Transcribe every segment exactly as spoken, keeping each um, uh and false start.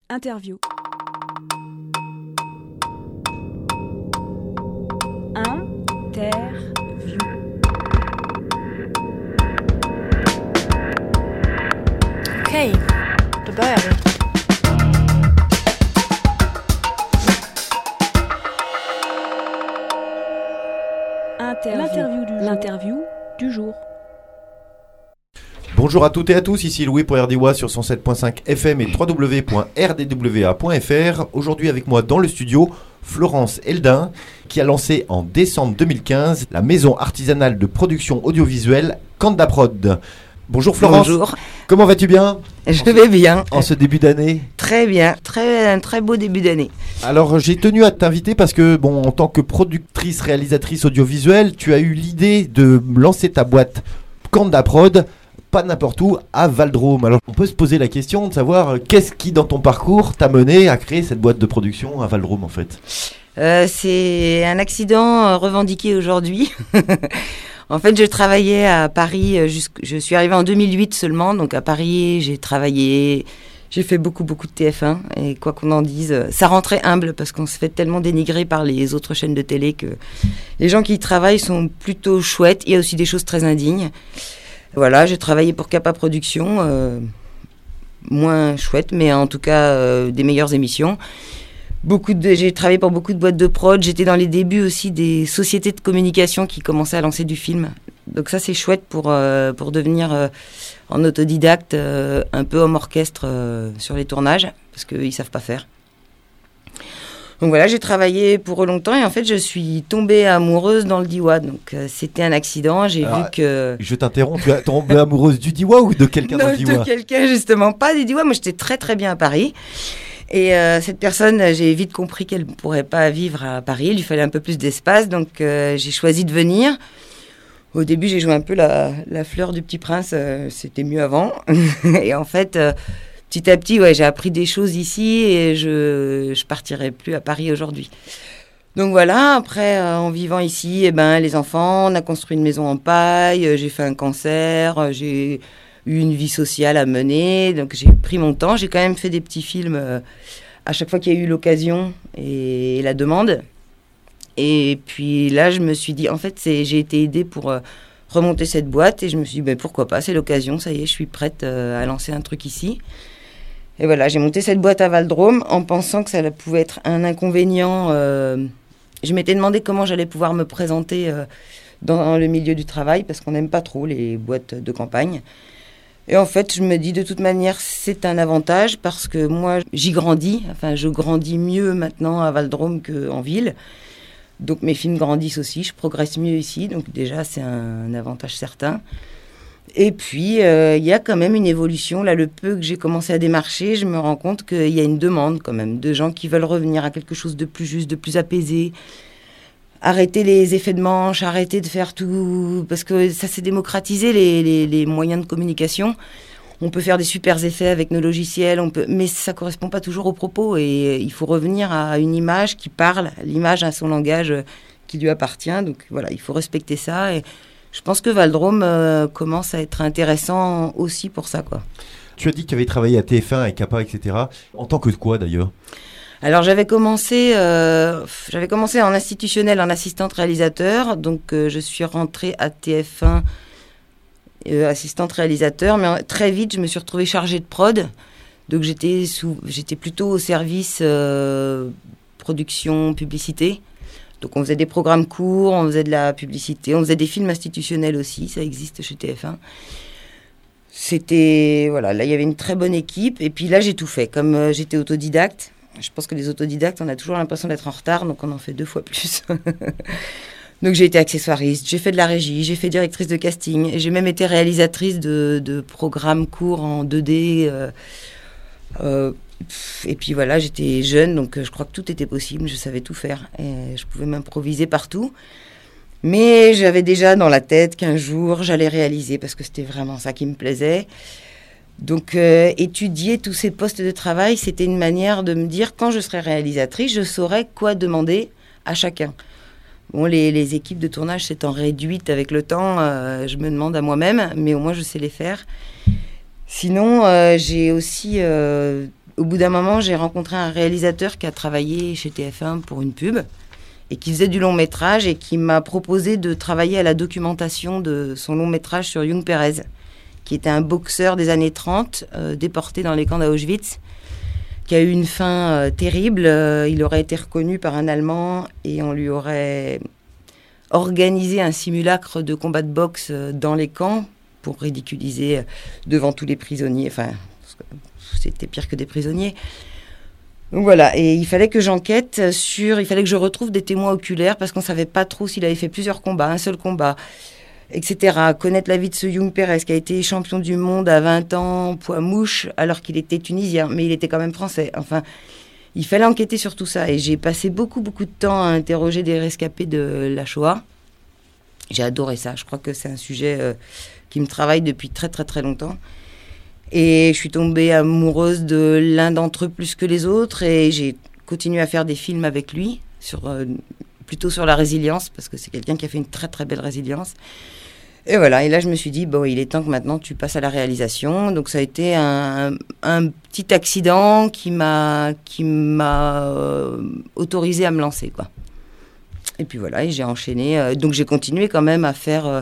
Interview. Interview. Okej, då börjar vi. Interview. L'interview du, L'interview du jour. Bonjour à toutes et à tous, ici Louis pour R D W A sur cent sept virgule cinq F M et w w w point r d w a point f r. Aujourd'hui avec moi dans le studio, Florence Eldin, qui a lancé en décembre deux mille quinze la maison artisanale de production audiovisuelle Candaprod. Bonjour Florence. Bonjour. Comment vas-tu bien ? Je vais bien. En ce début d'année ? Très bien, très, un très beau début d'année. Alors j'ai tenu à t'inviter parce que, bon, en tant que productrice, réalisatrice audiovisuelle, tu as eu l'idée de lancer ta boîte Candaprod, pas n'importe où, à Valdrome. Alors on peut se poser la question de savoir euh, qu'est-ce qui dans ton parcours t'a mené à créer cette boîte de production à Valdrome en fait. Euh, c'est un accident euh, revendiqué aujourd'hui. En fait, je travaillais à Paris, euh, jusqu'... je suis arrivée en deux mille huit seulement, donc à Paris, j'ai travaillé, j'ai fait beaucoup, beaucoup de T F un, et quoi qu'on en dise, euh, ça rentrait humble, parce qu'on se fait tellement dénigrer par les autres chaînes de télé que les gens qui y travaillent sont plutôt chouettes. Il y a aussi des choses très indignes. Voilà, j'ai travaillé pour Capa Productions, euh, moins chouette, mais en tout cas euh, des meilleures émissions. Beaucoup de, j'ai travaillé pour beaucoup de boîtes de prod. J'étais dans les débuts aussi des sociétés de communication qui commençaient à lancer du film. Donc ça, c'est chouette pour, euh, pour devenir euh, en autodidacte, euh, un peu homme orchestre euh, sur les tournages, parce qu'ils ne savent pas faire. Donc voilà, j'ai travaillé pour eux longtemps et en fait, je suis tombée amoureuse dans le D W A. Donc euh, c'était un accident, j'ai Alors, vu que... Je t'interromps, tu es tombée amoureuse du D W A ou de quelqu'un dans le D W A ? De quelqu'un, justement, pas du D W A. Moi, j'étais très très bien à Paris. Et euh, cette personne, j'ai vite compris qu'elle ne pourrait pas vivre à Paris. Il lui fallait un peu plus d'espace, donc euh, j'ai choisi de venir. Au début, j'ai joué un peu la, la fleur du petit prince. Euh, c'était mieux avant. Et en fait... Euh, Petit à petit, ouais, j'ai appris des choses ici et je je partirai plus à Paris aujourd'hui. Donc voilà, après, euh, en vivant ici, eh ben, les enfants, on a construit une maison en paille, euh, j'ai fait un cancer, euh, j'ai eu une vie sociale à mener, donc j'ai pris mon temps. J'ai quand même fait des petits films euh, à chaque fois qu'il y a eu l'occasion et la demande. Et puis là, je me suis dit, en fait, c'est, j'ai été aidée pour euh, remonter cette boîte et je me suis dit, ben, pourquoi pas, c'est l'occasion, ça y est, je suis prête euh, à lancer un truc ici. Et voilà, j'ai monté cette boîte à Valdrome en pensant que ça pouvait être un inconvénient. Euh, je m'étais demandé comment j'allais pouvoir me présenter euh, dans le milieu du travail, parce qu'on n'aime pas trop les boîtes de campagne. Et en fait, je me dis, de toute manière, c'est un avantage, parce que moi, j'y grandis. Enfin, je grandis mieux maintenant à Valdrome qu'en ville. Donc mes films grandissent aussi, je progresse mieux ici. Donc déjà, c'est un, un avantage certain. Et puis, il euh, y a quand même une évolution. Là, le peu que j'ai commencé à démarcher, je me rends compte qu'il y a une demande quand même de gens qui veulent revenir à quelque chose de plus juste, de plus apaisé. Arrêter les effets de manche, arrêter de faire tout... Parce que ça s'est démocratisé, les, les, les moyens de communication. On peut faire des super effets avec nos logiciels, on peut... mais ça ne correspond pas toujours aux propos. Et il faut revenir à une image qui parle. L'image a son langage qui lui appartient. Donc voilà, il faut respecter ça. Et... Je pense que Valdrome euh, commence à être intéressant aussi pour ça, quoi. Tu as dit que tu avais travaillé à T F un, avec Capa, et cetera. En tant que quoi, d'ailleurs ? Alors, j'avais commencé, euh, j'avais commencé en institutionnel, en assistante réalisateur. Donc, euh, je suis rentrée à T F un, euh, assistante réalisateur. Mais très vite, je me suis retrouvée chargée de prod. Donc, j'étais, sous, j'étais plutôt au service euh, production, publicité. Donc on faisait des programmes courts, on faisait de la publicité, on faisait des films institutionnels aussi, ça existe chez T F un. C'était, voilà, là il y avait une très bonne équipe, et puis là j'ai tout fait. Comme euh, j'étais autodidacte, je pense que les autodidactes, on a toujours l'impression d'être en retard, donc on en fait deux fois plus. Donc j'ai été accessoiriste, j'ai fait de la régie, j'ai fait directrice de casting, et j'ai même été réalisatrice de, de programmes courts en deux D. Euh, euh, Et puis voilà, j'étais jeune, donc je crois que tout était possible, je savais tout faire. Et je pouvais m'improviser partout. Mais j'avais déjà dans la tête qu'un jour, j'allais réaliser, parce que c'était vraiment ça qui me plaisait. Donc euh, étudier tous ces postes de travail, c'était une manière de me dire, quand je serai réalisatrice, je saurais quoi demander à chacun. Bon, les, les équipes de tournage s'étant réduites avec le temps, euh, je me demande à moi-même, mais au moins je sais les faire. Sinon, euh, j'ai aussi... Euh, Au bout d'un moment, j'ai rencontré un réalisateur qui a travaillé chez T F un pour une pub et qui faisait du long métrage et qui m'a proposé de travailler à la documentation de son long métrage sur Young Pérez, qui était un boxeur des années trente, euh, déporté dans les camps d'Auschwitz, qui a eu une fin euh, terrible. Euh, il aurait été reconnu par un Allemand et on lui aurait organisé un simulacre de combat de boxe euh, dans les camps pour ridiculiser euh, devant tous les prisonniers. Enfin, c'était pire que des prisonniers. Donc voilà, et il fallait que j'enquête sur... Il fallait que je retrouve des témoins oculaires parce qu'on ne savait pas trop s'il avait fait plusieurs combats, un seul combat, et cetera. Connaître la vie de ce Young Pérez qui a été champion du monde à vingt ans, poids mouche, alors qu'il était tunisien, mais il était quand même français. Enfin, il fallait enquêter sur tout ça. Et j'ai passé beaucoup, beaucoup de temps à interroger des rescapés de la Shoah. J'ai adoré ça. Je crois que c'est un sujet euh, qui me travaille depuis très, très, très longtemps. Et je suis tombée amoureuse de l'un d'entre eux plus que les autres. Et j'ai continué à faire des films avec lui, sur, euh, plutôt sur la résilience, parce que c'est quelqu'un qui a fait une très, très belle résilience. Et voilà, et là je me suis dit, bon, il est temps que maintenant tu passes à la réalisation. Donc ça a été un, un petit accident qui m'a, qui m'a euh, autorisé à me lancer, quoi. Et puis voilà, et j'ai enchaîné. Euh, donc j'ai continué quand même à faire euh,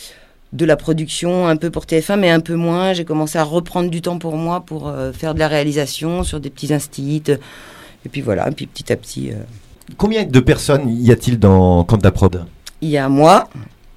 de la production un peu pour T F un, mais un peu moins. J'ai commencé à reprendre du temps pour moi pour euh, faire de la réalisation sur des petits instits. Et puis voilà, et puis petit à petit... Euh... Combien de personnes y a-t-il dans Canada Prod ? Il y a moi...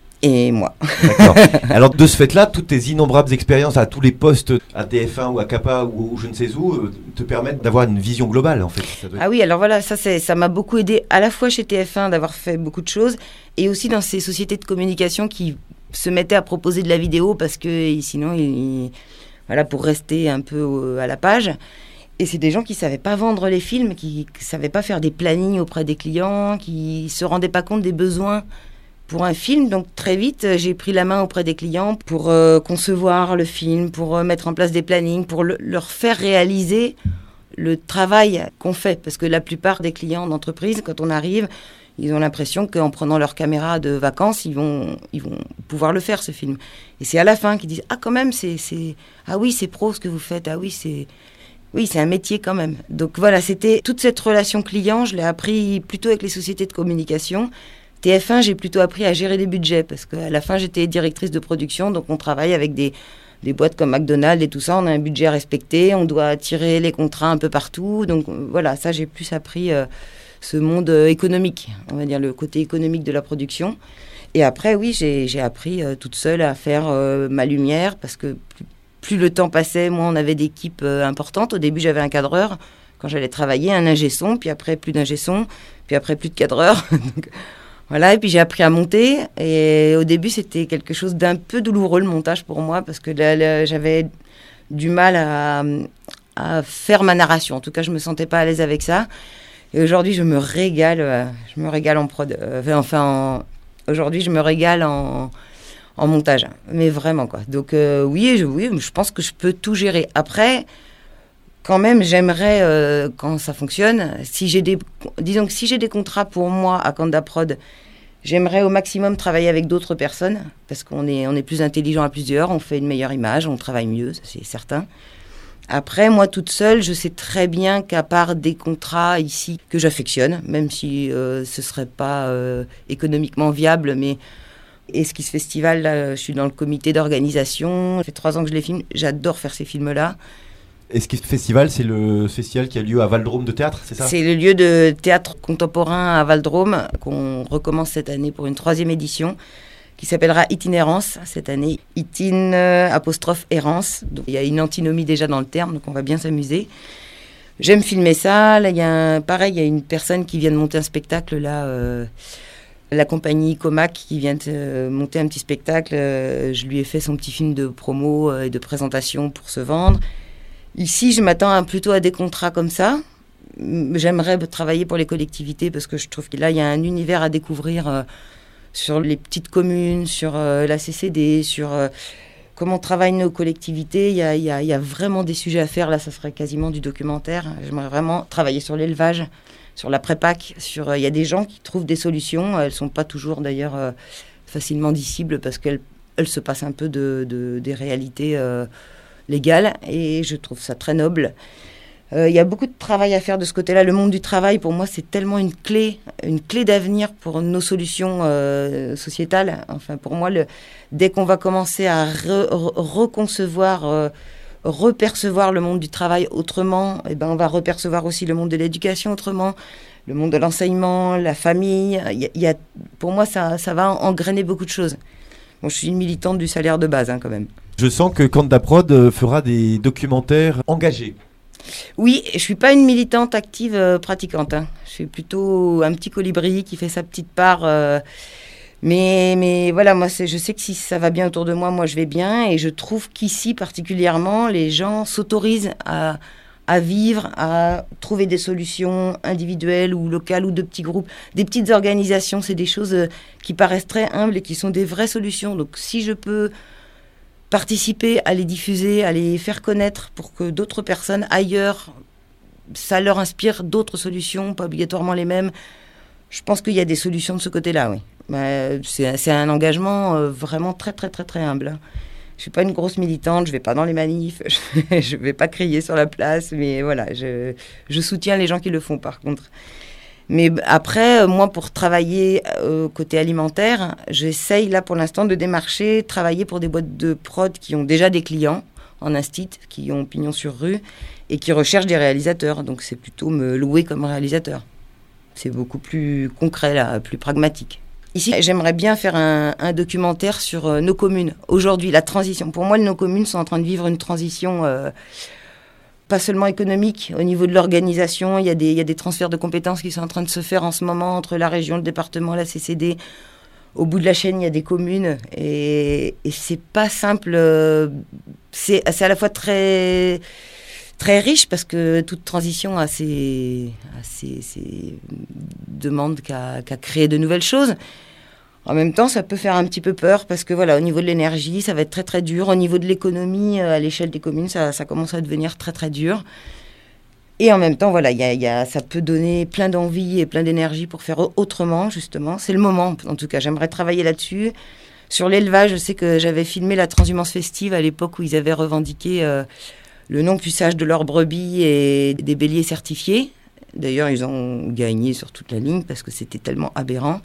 et moi. D'accord. Alors de ce fait-là, toutes tes innombrables expériences à tous les postes à T F un ou à Capa ou, ou je ne sais où euh, te permettent d'avoir une vision globale en fait. Ça doit être... Ah oui, alors voilà, ça, c'est, ça m'a beaucoup aidé à la fois chez T F un d'avoir fait beaucoup de choses et aussi dans ces sociétés de communication qui se mettaient à proposer de la vidéo parce que sinon, ils, voilà, pour rester un peu à la page. Et c'est des gens qui ne savaient pas vendre les films, qui ne savaient pas faire des plannings auprès des clients, qui ne se rendaient pas compte des besoins pour un film. Donc très vite, j'ai pris la main auprès des clients pour euh, concevoir le film, pour euh, mettre en place des plannings, pour le, leur faire réaliser le travail qu'on fait. Parce que la plupart des clients d'entreprise, quand on arrive, ils ont l'impression qu'en prenant leur caméra de vacances, ils vont, ils vont pouvoir le faire, ce film. Et c'est à la fin qu'ils disent « Ah, quand même, c'est, c'est... ah oui, c'est pro ce que vous faites. Ah oui, c'est... oui, c'est un métier quand même. » Donc voilà, c'était toute cette relation client, je l'ai appris plutôt avec les sociétés de communication. T F un, j'ai plutôt appris à gérer des budgets parce qu'à la fin, j'étais directrice de production. Donc, on travaille avec des, des boîtes comme McDonald's et tout ça. On a un budget à respecter. On doit tirer les contrats un peu partout. Donc, voilà, ça, j'ai plus appris euh, ce monde euh, économique, on va dire le côté économique de la production. Et après, oui, j'ai, j'ai appris euh, toute seule à faire euh, ma lumière parce que plus, plus le temps passait, moins on avait d'équipes euh, importantes. Au début, j'avais un cadreur quand j'allais travailler, un ingé son, puis après, plus d'ingé son, puis après, plus de cadreur. Donc, voilà, et puis j'ai appris à monter. Et au début, c'était quelque chose d'un peu douloureux, le montage pour moi, parce que là, là, j'avais du mal à, à faire ma narration. En tout cas, je ne me sentais pas à l'aise avec ça. Et aujourd'hui, je me régale, euh, je me régale en prod. Euh, enfin, en, aujourd'hui, je me régale en, en montage. Mais vraiment, quoi. Donc, euh, oui, je, oui, je pense que je peux tout gérer. Après, quand même, j'aimerais, euh, quand ça fonctionne, si j'ai des, disons que si j'ai des contrats pour moi à Canada Prod, j'aimerais au maximum travailler avec d'autres personnes, parce qu'on est, on est plus intelligent à plusieurs, on fait une meilleure image, on travaille mieux, ça c'est certain. Après, moi toute seule, je sais très bien qu'à part des contrats ici que j'affectionne, même si euh, ce ne serait pas euh, économiquement viable, mais Esquisse Festival, là, je suis dans le comité d'organisation, ça fait trois ans que je les filme, j'adore faire ces films-là. Esquisse Festival, c'est le festival qui a lieu à Val-de-Drôme de théâtre, c'est ça ? C'est le lieu de théâtre contemporain à Val-de-Drôme qu'on recommence cette année pour une troisième édition qui s'appellera Itinérance cette année. Itin euh, apostrophe errance. Donc, il y a une antinomie déjà dans le terme, donc on va bien s'amuser. J'aime filmer ça. Là, il y a un, pareil, il y a une personne qui vient de monter un spectacle là. Euh, la compagnie Comac qui vient de euh, monter un petit spectacle. Euh, je lui ai fait son petit film de promo euh, et de présentation pour se vendre. Ici, je m'attends à, plutôt à des contrats comme ça. J'aimerais travailler pour les collectivités parce que je trouve que là, il y a un univers à découvrir euh, sur les petites communes, sur euh, la C C D, sur euh, comment travaillent nos collectivités. Il y a, il y a, il y a vraiment des sujets à faire. Là, ça serait quasiment du documentaire. J'aimerais vraiment travailler sur l'élevage, sur la prépac. Sur, euh, il y a des gens qui trouvent des solutions. Elles ne sont pas toujours, d'ailleurs, euh, facilement dissibles parce qu'elles elles se passent un peu de, de, des réalités... Euh, légale, et je trouve ça très noble. Il euh, y a beaucoup de travail à faire de ce côté-là. Le monde du travail, pour moi, c'est tellement une clé, une clé d'avenir pour nos solutions euh, sociétales. Enfin, pour moi, le, dès qu'on va commencer à re, re, reconcevoir, euh, repercevoir le monde du travail autrement, eh ben, on va repercevoir aussi le monde de l'éducation autrement, le monde de l'enseignement, la famille. Il y a, il y a, pour moi, ça, ça va engrainer beaucoup de choses. Bon, je suis une militante du salaire de base, hein, quand même. Je sens que Candaprod fera des documentaires engagés. Oui, je suis pas une militante active euh, pratiquante. Hein. Je suis plutôt un petit colibri qui fait sa petite part. Euh, mais, mais voilà, moi, c'est, je sais que si ça va bien autour de moi, moi, je vais bien. Et je trouve qu'ici, particulièrement, les gens s'autorisent à, à vivre, à trouver des solutions individuelles ou locales ou de petits groupes. Des petites organisations, c'est des choses euh, qui paraissent très humbles et qui sont des vraies solutions. Donc, si je peux participer à les diffuser, à les faire connaître pour que d'autres personnes ailleurs, ça leur inspire d'autres solutions, pas obligatoirement les mêmes. Je pense qu'il y a des solutions de ce côté-là, oui. Mais c'est, c'est un engagement euh, vraiment très, très, très, très humble. Hein. Je ne suis pas une grosse militante, je ne vais pas dans les manifs, je ne vais pas crier sur la place, mais voilà, je, je soutiens les gens qui le font par contre. Mais après, moi, pour travailler euh, côté alimentaire, j'essaye là pour l'instant de démarcher, travailler pour des boîtes de prod qui ont déjà des clients en instit, qui ont pignon sur rue et qui recherchent des réalisateurs. Donc c'est plutôt me louer comme réalisateur. C'est beaucoup plus concret là, plus pragmatique. Ici, j'aimerais bien faire un, un documentaire sur euh, nos communes. Aujourd'hui, la transition. Pour moi, nos communes sont en train de vivre une transition... Euh, pas seulement économique, au niveau de l'organisation, il y a des, il y a des transferts de compétences qui sont en train de se faire en ce moment entre la région, le département, la C C D. Au bout de la chaîne, il y a des communes et, et c'est pas simple. C'est, c'est à la fois très, très riche parce que toute transition a ses, a ses, ses demandes qu'à, qu'à créer de nouvelles choses. En même temps, ça peut faire un petit peu peur parce que voilà, au niveau de l'énergie, ça va être très très dur. Au niveau de l'économie, à l'échelle des communes, ça, ça commence à devenir très très dur. Et en même temps, voilà, y a, y a, ça peut donner plein d'envie et plein d'énergie pour faire autrement, justement. C'est le moment, en tout cas. J'aimerais travailler là-dessus. Sur l'élevage, je sais que j'avais filmé la transhumance festive à l'époque où ils avaient revendiqué euh, le non-puçage de leurs brebis et des béliers certifiés. D'ailleurs, ils ont gagné sur toute la ligne parce que c'était tellement aberrant.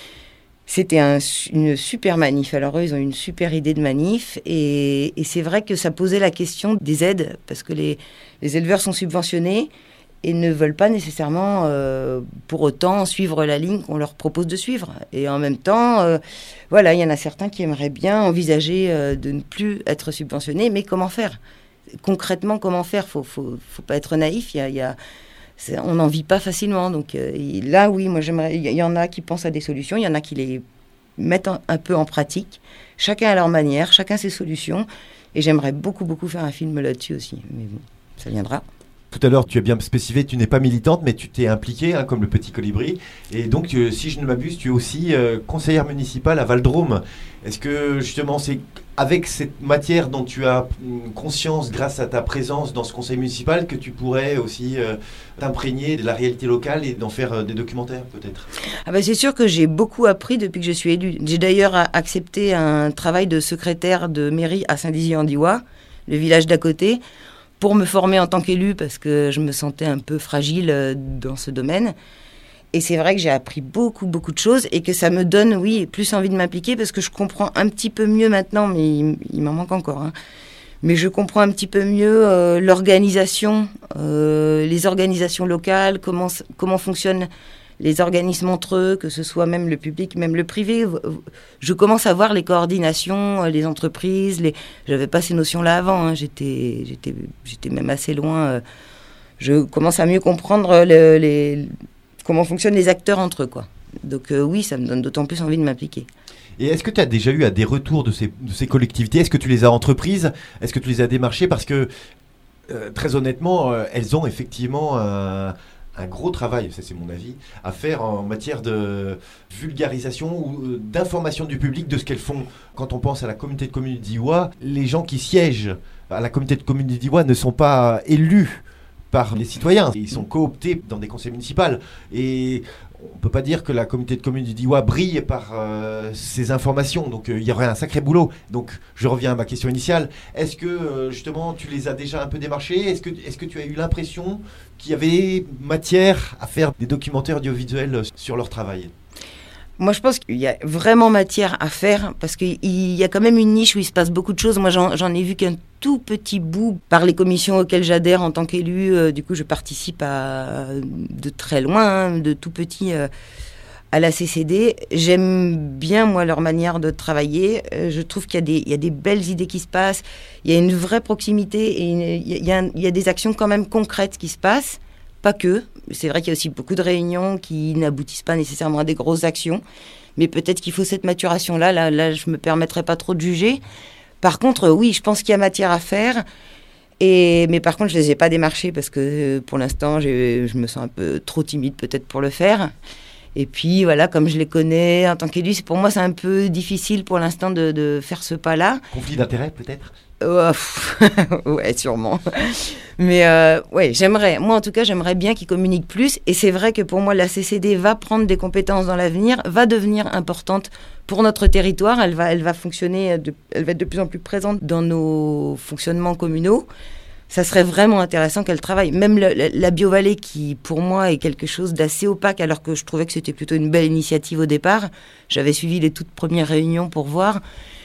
C'était un, une super manif. Alors eux, ils ont une super idée de manif. Et, et c'est vrai que ça posait la question des aides, parce que les, les éleveurs sont subventionnés et ne veulent pas nécessairement, euh, pour autant, suivre la ligne qu'on leur propose de suivre. Et en même temps, euh, voilà, il y en a certains qui aimeraient bien envisager euh, de ne plus être subventionnés. Mais comment faire ? Concrètement, comment faire ? Faut, faut, faut pas être naïf. Il y a... Il y a C'est, on n'en vit pas facilement. Donc euh, là, oui, moi, j'aimerais. Il y, y en a qui pensent à des solutions, il y en a qui les mettent un, un peu en pratique. Chacun à leur manière, chacun ses solutions. Et j'aimerais beaucoup, beaucoup faire un film là-dessus aussi. Mais bon, ça viendra. Tout à l'heure, tu as bien spécifié, tu n'es pas militante, mais tu t'es impliquée, hein, comme le petit colibri. Et donc, euh, si je ne m'abuse, tu es aussi euh, conseillère municipale à Val-de-Rôme. Est-ce que, justement, c'est avec cette matière dont tu as conscience, grâce à ta présence dans ce conseil municipal, que tu pourrais aussi euh, t'imprégner de la réalité locale et d'en faire euh, des documentaires, peut-être ? Ah ben, c'est sûr que j'ai beaucoup appris depuis que je suis élue. J'ai d'ailleurs accepté un travail de secrétaire de mairie à Saint-Dizier-en-Diois, le village d'à côté, pour me former en tant qu'élue, parce que je me sentais un peu fragile dans ce domaine. Et c'est vrai que j'ai appris beaucoup, beaucoup de choses et que ça me donne, oui, plus envie de m'impliquer parce que je comprends un petit peu mieux maintenant, mais il, il m'en manque encore, hein. Mais je comprends un petit peu mieux euh, l'organisation, euh, les organisations locales, comment, comment fonctionnent les organismes entre eux, que ce soit même le public, même le privé. Je commence à voir les coordinations, les entreprises. Les... Je n'avais pas ces notions-là avant. Hein. J'étais, j'étais, j'étais même assez loin. Euh... Je commence à mieux comprendre le, les... comment fonctionnent les acteurs entre eux, quoi. Donc euh, oui, ça me donne d'autant plus envie de m'impliquer. Et est-ce que tu as déjà eu à des retours de ces, de ces collectivités ? Est-ce que tu les as entreprises ? Est-ce que tu les as démarchées ? Parce que, euh, très honnêtement, euh, elles ont effectivement un, un gros travail, ça c'est mon avis, à faire en matière de vulgarisation ou d'information du public de ce qu'elles font. Quand on pense à la communauté de communes d'Iwa, les gens qui siègent à la communauté de communes d'Iwa ne sont pas élus par les citoyens. Ils sont cooptés dans des conseils municipaux. Et on peut pas dire que la communauté de communes du Diois brille par euh, ces informations, donc il euh, y aurait un sacré boulot. Donc je reviens à ma question initiale. Est-ce que euh, justement tu les as déjà un peu démarchés ? Est-ce que, est-ce que tu as eu l'impression qu'il y avait matière à faire des documentaires audiovisuels sur leur travail ? Moi, je pense qu'il y a vraiment matière à faire parce qu'il y a quand même une niche où il se passe beaucoup de choses. Moi, j'en, j'en ai vu qu'un tout petit bout par les commissions auxquelles j'adhère en tant qu'élu. Euh, du coup, je participe à, de très loin, hein, de tout petit euh, à la C C D. J'aime bien, moi, leur manière de travailler. Euh, je trouve qu'il y a des, il y a des belles idées qui se passent. Il y a une vraie proximité et une, il, y a, il y a des actions quand même concrètes qui se passent. Pas que. C'est vrai qu'il y a aussi beaucoup de réunions qui n'aboutissent pas nécessairement à des grosses actions. Mais peut-être qu'il faut cette maturation-là. Là, là je ne me permettrai pas trop de juger. Par contre, oui, je pense qu'il y a matière à faire. Et, mais par contre, je ne les ai pas démarchés parce que pour l'instant, j'ai, je me sens un peu trop timide peut-être pour le faire. Et puis, voilà, comme je les connais en tant qu'élu, c'est, pour moi, c'est un peu difficile pour l'instant de, de faire ce pas-là. Conflit d'intérêts, peut-être ? Euh, ouais, sûrement. Mais euh, ouais, j'aimerais. Moi, en tout cas, j'aimerais bien qu'ils communiquent plus. Et c'est vrai que pour moi, la C C D va prendre des compétences dans l'avenir, va devenir importante pour notre territoire. Elle va, elle va fonctionner, de, elle va être de plus en plus présente dans nos fonctionnements communaux. Ça serait vraiment intéressant qu'elle travaille. Même le, la, la BioVallée, qui pour moi est quelque chose d'assez opaque, alors que je trouvais que c'était plutôt une belle initiative au départ. J'avais suivi les toutes premières réunions pour voir.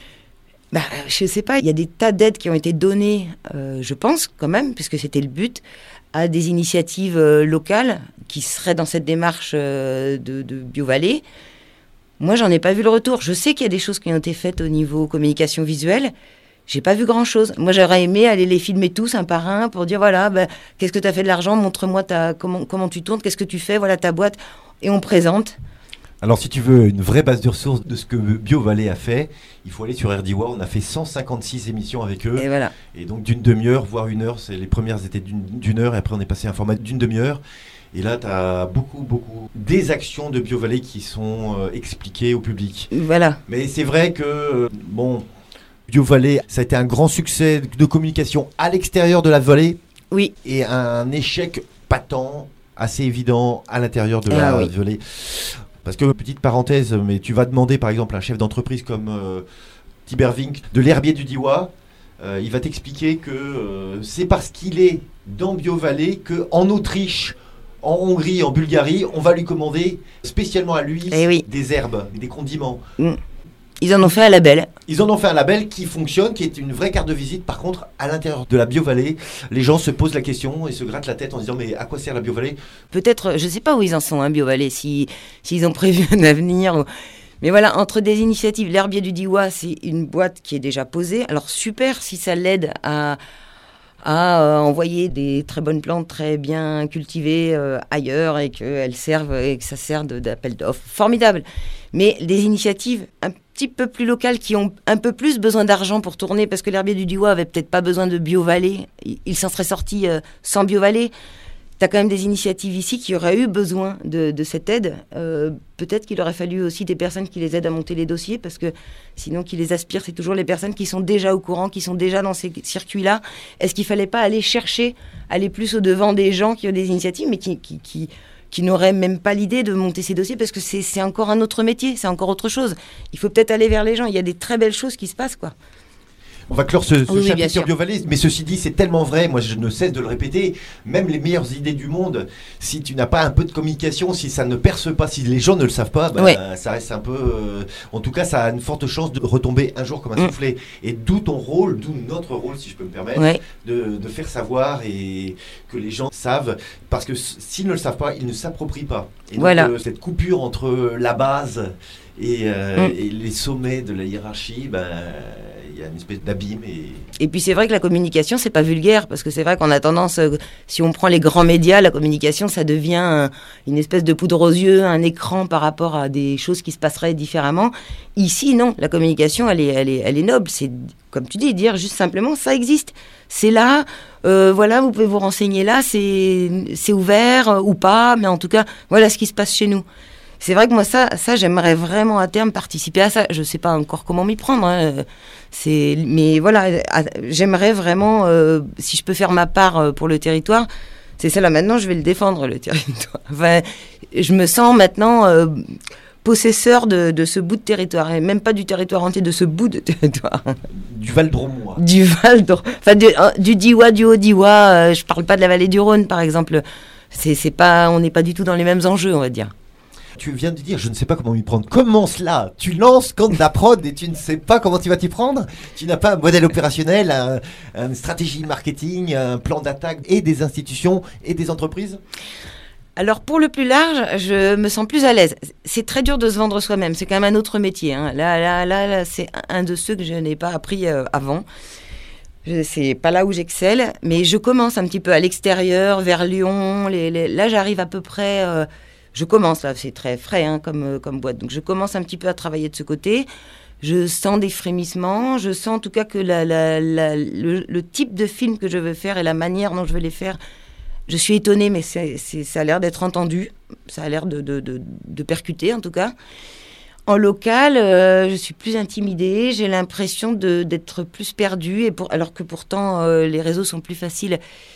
Bah, je ne sais pas, il y a des tas d'aides qui ont été données, euh, je pense quand même, puisque c'était le but, à des initiatives euh, locales qui seraient dans cette démarche euh, de, de BioVallée. Moi, j'en ai pas vu le retour. Je sais qu'il y a des choses qui ont été faites au niveau communication visuelle. J'ai pas vu grand-chose. Moi, j'aurais aimé aller les filmer tous un par un pour dire, voilà, bah, qu'est-ce que tu as fait de l'argent ? Montre-moi ta, comment, comment tu tournes, qu'est-ce que tu fais, voilà ta boîte. Et on présente. Alors, si tu veux une vraie base de ressources de ce que BioVallée a fait, il faut aller sur R D I W A. On a fait cent cinquante-six émissions avec eux. Et voilà. Et donc, d'une demi-heure, voire une heure. C'est, les premières étaient d'une, d'une heure, et après, on est passé à un format d'une demi-heure. Et là, tu as beaucoup, beaucoup des actions de BioVallée qui sont euh, expliquées au public. Voilà. Mais c'est vrai que, euh, bon, BioVallée, ça a été un grand succès de communication à l'extérieur de la vallée. Oui. Et un échec patent, assez évident, à l'intérieur de ah, la oui. vallée. Parce que, petite parenthèse, mais tu vas demander par exemple à un chef d'entreprise comme euh, Tibervink de l'herbier du Diois, euh, il va t'expliquer que euh, c'est parce qu'il est dans BioVallée qu'en Autriche, en Hongrie, en Bulgarie, on va lui commander spécialement à lui eh oui. des herbes, des condiments. Mm. Ils en ont fait un label. Ils en ont fait un label qui fonctionne, qui est une vraie carte de visite. Par contre, à l'intérieur de la BioVallée, les gens se posent la question et se grattent la tête en se disant mais à quoi sert la BioVallée ? Peut-être, je ne sais pas où ils en sont, hein, BioVallée, si, s'ils ont prévu un avenir. Ou... Mais voilà, entre des initiatives, l'herbier du Diois, c'est une boîte qui est déjà posée. Alors super si ça l'aide à, à euh, envoyer des très bonnes plantes très bien cultivées euh, ailleurs et qu'elles servent et que ça sert de, d'appel d'offres. Formidable. Mais des initiatives un petit peu plus locales qui ont un peu plus besoin d'argent pour tourner, parce que l'herbier du Diois avait peut-être pas besoin de BioVallée, il, il s'en serait sorti euh, sans BioVallée. Tu as quand même des initiatives ici qui auraient eu besoin de, de cette aide. Euh, peut-être qu'il aurait fallu aussi des personnes qui les aident à monter les dossiers, parce que sinon, qui les aspirent, c'est toujours les personnes qui sont déjà au courant, qui sont déjà dans ces circuits-là. Est-ce qu'il ne fallait pas aller chercher, aller plus au-devant des gens qui ont des initiatives, mais qui... qui, qui qui n'auraient même pas l'idée de monter ces dossiers, parce que c'est, c'est encore un autre métier, c'est encore autre chose. Il faut peut-être aller vers les gens. Il y a des très belles choses qui se passent, quoi. On va clore ce, ce oui, chapitre sur BioVallée, mais ceci dit, c'est tellement vrai, moi je ne cesse de le répéter, même les meilleures idées du monde, si tu n'as pas un peu de communication, si ça ne perce pas, si les gens ne le savent pas, bah, ouais. ça reste un peu... Euh, en tout cas, ça a une forte chance de retomber un jour comme un mmh. soufflet. Et d'où ton rôle, d'où notre rôle, si je peux me permettre, ouais. de, de faire savoir et que les gens savent, parce que s'ils ne le savent pas, ils ne s'approprient pas. Et donc, voilà. euh, cette coupure entre la base et, euh, mmh. et les sommets de la hiérarchie, ben... il y a une espèce d'abîme. Et... et puis c'est vrai que la communication, c'est pas vulgaire, parce que c'est vrai qu'on a tendance, euh, si on prend les grands médias, la communication, ça devient un, une espèce de poudre aux yeux, un écran par rapport à des choses qui se passeraient différemment. Ici, non, la communication, elle est, elle est, elle est noble. C'est, comme tu dis, dire juste simplement, ça existe. C'est là, euh, voilà, vous pouvez vous renseigner là, c'est, c'est ouvert euh, ou pas, mais en tout cas, voilà ce qui se passe chez nous. C'est vrai que moi, ça, ça, j'aimerais vraiment à terme participer à ça. Je ne sais pas encore comment m'y prendre. Hein. C'est, mais voilà, j'aimerais vraiment, euh, si je peux faire ma part pour le territoire, c'est ça là maintenant, je vais le défendre, le territoire. Enfin, je me sens maintenant euh, possesseur de, de ce bout de territoire, et même pas du territoire entier, de ce bout de territoire. Du Val-Dromois. Du Val-Dromois, enfin du, du Diois, du Haut-Diois, euh, je parle pas de la vallée du Rhône par exemple. C'est, c'est pas, on n'est pas du tout dans les mêmes enjeux, on va dire. Tu viens de dire, je ne sais pas comment m'y prendre. Comment cela ? Tu lances Camp d'Aprod et tu ne sais pas comment tu vas t'y prendre ? Tu n'as pas un modèle opérationnel, un, une stratégie marketing, un plan d'attaque et des institutions et des entreprises ? Alors pour le plus large, je me sens plus à l'aise. C'est très dur de se vendre soi-même, c'est quand même un autre métier. Hein. Là, là, là, là, c'est un de ceux que je n'ai pas appris euh, avant. Je, c'est pas là où j'excelle, mais je commence un petit peu à l'extérieur, vers Lyon. Les, les, là, j'arrive à peu près... Euh, je commence, là, c'est très frais hein, comme, euh, comme boîte. Donc je commence un petit peu à travailler de ce côté. Je sens des frémissements. Je sens en tout cas que la, la, la, le, le type de film que je veux faire et la manière dont je veux les faire... Je suis étonnée, mais c'est, c'est, ça a l'air d'être entendu. Ça a l'air de, de, de, de percuter, en tout cas. En local, euh, je suis plus intimidée. J'ai l'impression de, d'être plus perdue, et pour, alors que pourtant, euh, les réseaux sont plus faciles.